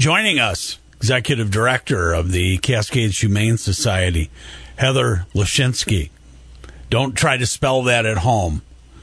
Joining us, Executive Director of the Cascades Humane Society, Heather Lashinsky. Don't try to spell that at home.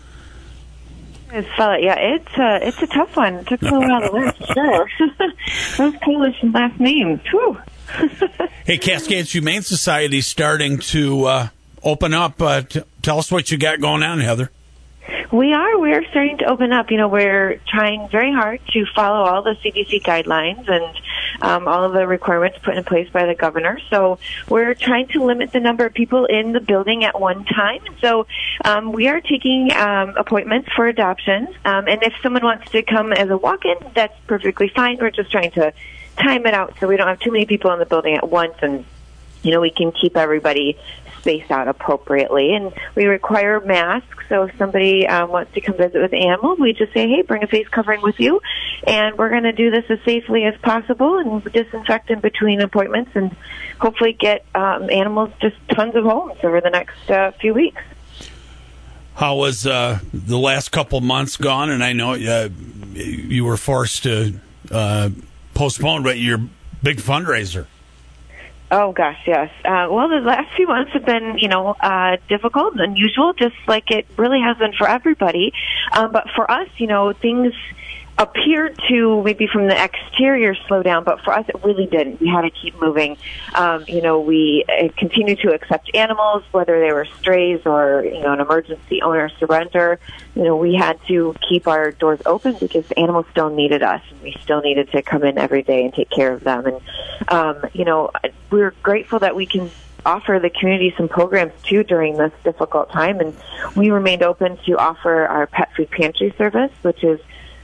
Spell it, yeah. It's a tough one. It took me a while to learn, for sure. Those Polish last names. Whew. Hey, Cascades Humane Society starting to open up. Tell us what you got going on, Heather. We are starting to open up. We're trying very hard to follow all the CDC guidelines and all of the requirements put in place by the governor. So we're trying to limit the number of people in the building at one time. So we are taking appointments for adoptions. And if someone wants to come as a walk-in, that's perfectly fine. We're just trying to time it out so we don't have too many people in the building at once, and we can keep everybody spaced out appropriately. And we require masks, so if somebody wants to come visit with the animal, we just say, hey, bring a face covering with you, and we're going to do this as safely as possible and disinfect in between appointments and hopefully get animals just tons of homes over the next few weeks. How was the last couple months gone? And I know you were forced to postpone your big fundraiser. Oh, gosh, yes. Well, the last few months have been, difficult and unusual, just like it really has been for everybody. But for us, things appeared to maybe from the exterior slow down, but for us it really didn't. We had to keep moving. We continued to accept animals, whether they were strays or, an emergency owner surrender. We had to keep our doors open because the animals still needed us, and we still needed to come in every day and take care of them. And, we're grateful that we can offer the community some programs too during this difficult time. And we remained open to offer our pet food pantry service, which is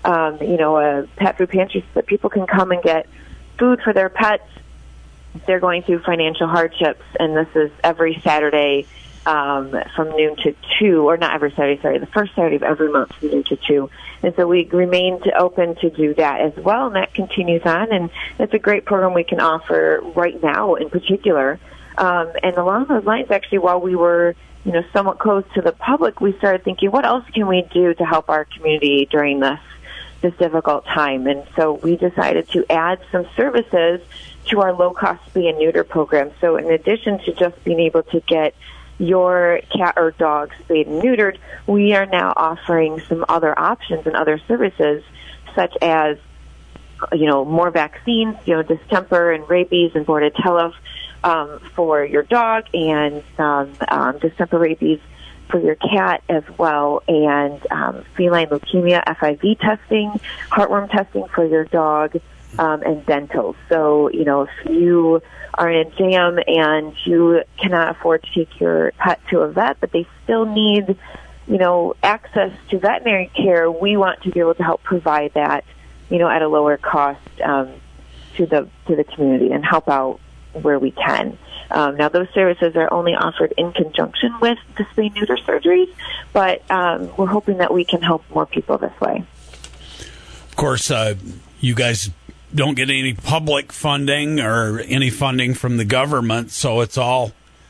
a pet food pantry so that people can come and get food for their pets if they're going through financial hardships. And this is every Saturday from noon to 2, or not every Saturday, sorry, the first Saturday of every month from noon to 2. And so we remained open to do that as well, and that continues on. And it's a great program we can offer right now in particular. And along those lines, actually, while we were somewhat closed to the public, we started thinking, what else can we do to help our community during this difficult time? And so we decided to add some services to our low-cost spay and neuter program. So in addition to just being able to get your cat or dog spayed and neutered, we are now offering some other options and other services, such as, more vaccines, distemper and rabies and bordetella for your dog, and distemper rabies for your cat as well, and feline leukemia FIV testing, heartworm testing for your dog, and dentals. So, if you are in a jam and you cannot afford to take your pet to a vet, but they still need, access to veterinary care, we want to be able to help provide that, at a lower cost to the community and help out where we can. Now, those services are only offered in conjunction with the spay-neuter surgeries, but we're hoping that we can help more people this way. Of course, you guys don't get any public funding or any funding from the government, so it's all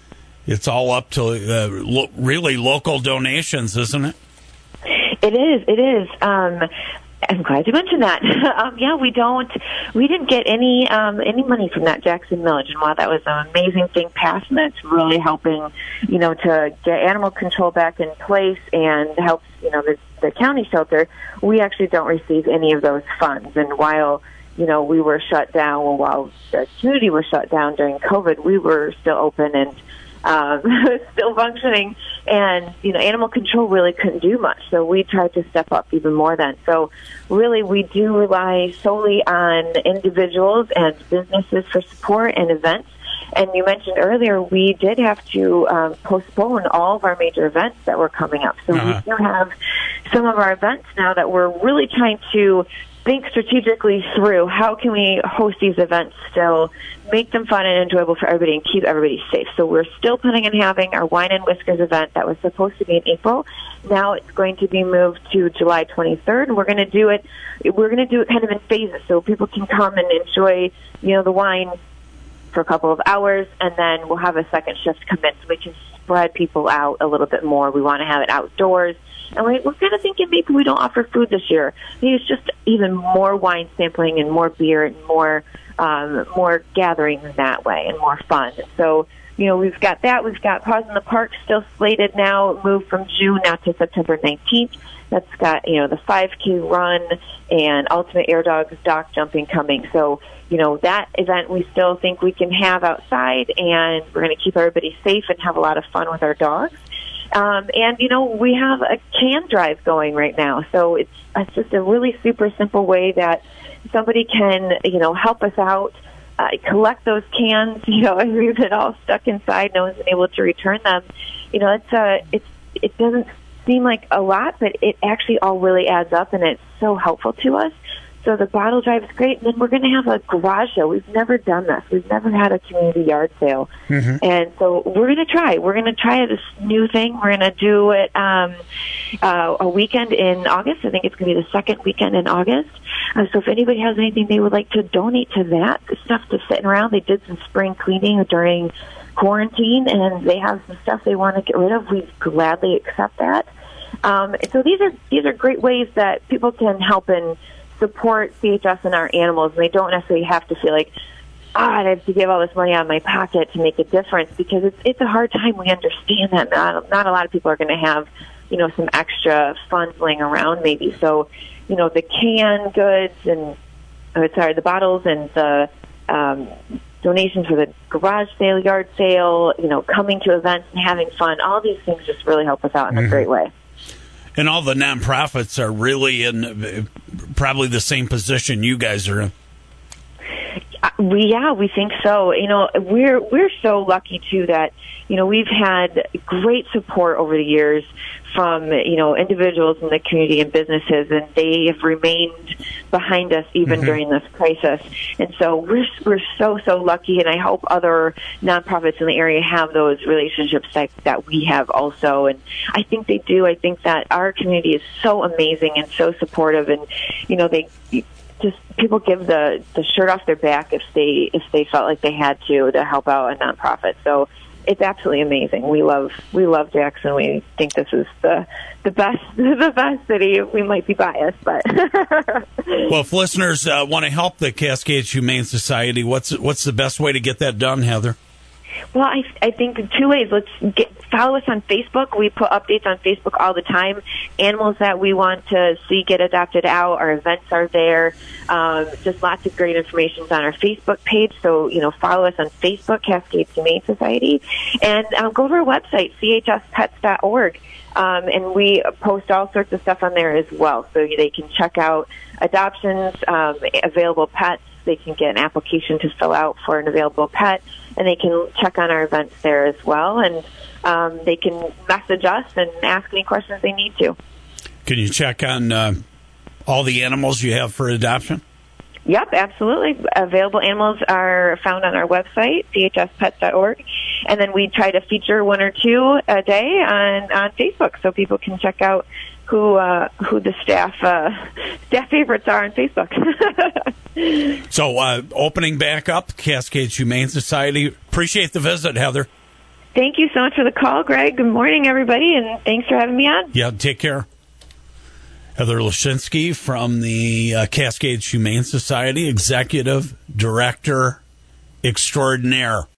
up to really local donations, isn't it? It is. I'm glad you mentioned that. We didn't get any money from that Jackson millage, and while that was an amazing thing passed, and that's really helping, to get animal control back in place and helps, the county shelter, we actually don't receive any of those funds. And while we were shut down, while the community was shut down during COVID, we were still open and still functioning, and animal control really couldn't do much, so we tried to step up even more then. So really we do rely solely on individuals and businesses for support and events. And you mentioned earlier we did have to postpone all of our major events that were coming up, so we do have some of our events now that we're really trying to think strategically through how can we host these events still, make them fun and enjoyable for everybody, and keep everybody safe. So we're still planning on having our Wine and Whiskers event that was supposed to be in April. Now it's going to be moved to July 23rd, and we're going to do it kind of in phases so people can come and enjoy, the wine for a couple of hours, and then we'll have a second shift come in so we can spread people out a little bit more. We want to have it outdoors And we're kind of thinking maybe we don't offer food this year. Maybe it's just even more wine sampling and more beer and more gathering that way and more fun. So, we've got that. We've got Paws in the Park still slated now, moved from June now to September 19th. That's got, the 5K run and Ultimate Air Dogs dock jumping coming. So, that event we still think we can have outside, and we're going to keep everybody safe and have a lot of fun with our dogs. And, we have a can drive going right now. So it's just a really super simple way that somebody can, help us out, collect those cans. We've been all stuck inside. No one's been able to return them. It doesn't seem like a lot, but it actually all really adds up, and it's so helpful to us. So the bottle drive is great. And then we're going to have a garage sale. We've never done this. We've never had a community yard sale. Mm-hmm. And so we're going to try. We're going to try this new thing. We're going to do it a weekend in August. I think it's going to be the second weekend in August. So if anybody has anything they would like to donate to that, stuff that's sitting around, they did some spring cleaning during quarantine, and they have some stuff they want to get rid of, we gladly accept that. So these are great ways that people can help and support CHS and our animals, and they don't necessarily have to feel like, I have to give all this money out of my pocket to make a difference, because it's a hard time. We understand that not a lot of people are going to have, some extra funds laying around maybe. So, the canned goods and, the bottles and the donations for the garage sale, yard sale, coming to events and having fun, all these things just really help us out in a great way. And all the nonprofits are really in probably the same position you guys are in. We think so. We're so lucky too that we've had great support over the years from individuals in the community and businesses, and they have remained behind us even during this crisis. And so we're so lucky, and I hope other nonprofits in the area have those relationships that we have also. And I think they do. I think that our community is so amazing and so supportive, and they just people give the shirt off their back if they felt like they had to help out a nonprofit. So it's absolutely amazing. We love Jackson. We think this is the best city. We might be biased, but well, if listeners want to help the Cascades Humane Society, what's the best way to get that done, Heather? Well, I think two ways. Follow us on Facebook. We put updates on Facebook all the time. Animals that we want to see get adopted out. Our events are there. Just lots of great information on our Facebook page. So, follow us on Facebook, Cascades Humane Society. And go to our website, chspets.org. And we post all sorts of stuff on there as well. So they can check out adoptions, available pets. They can get an application to fill out for an available pet, and they can check on our events there as well. And they can message us and ask any questions they need to. Can you check on all the animals you have for adoption? Yep, absolutely. Available animals are found on our website, chspets.org. And then we try to feature one or two a day on Facebook, so people can check out who the staff favorites are on Facebook. So opening back up, Cascades Humane Society. Appreciate the visit, Heather. Thank you so much for the call, Greg. Good morning, everybody, and thanks for having me on. Yeah, take care. Heather Lashinsky from the Cascades Humane Society, Executive Director Extraordinaire.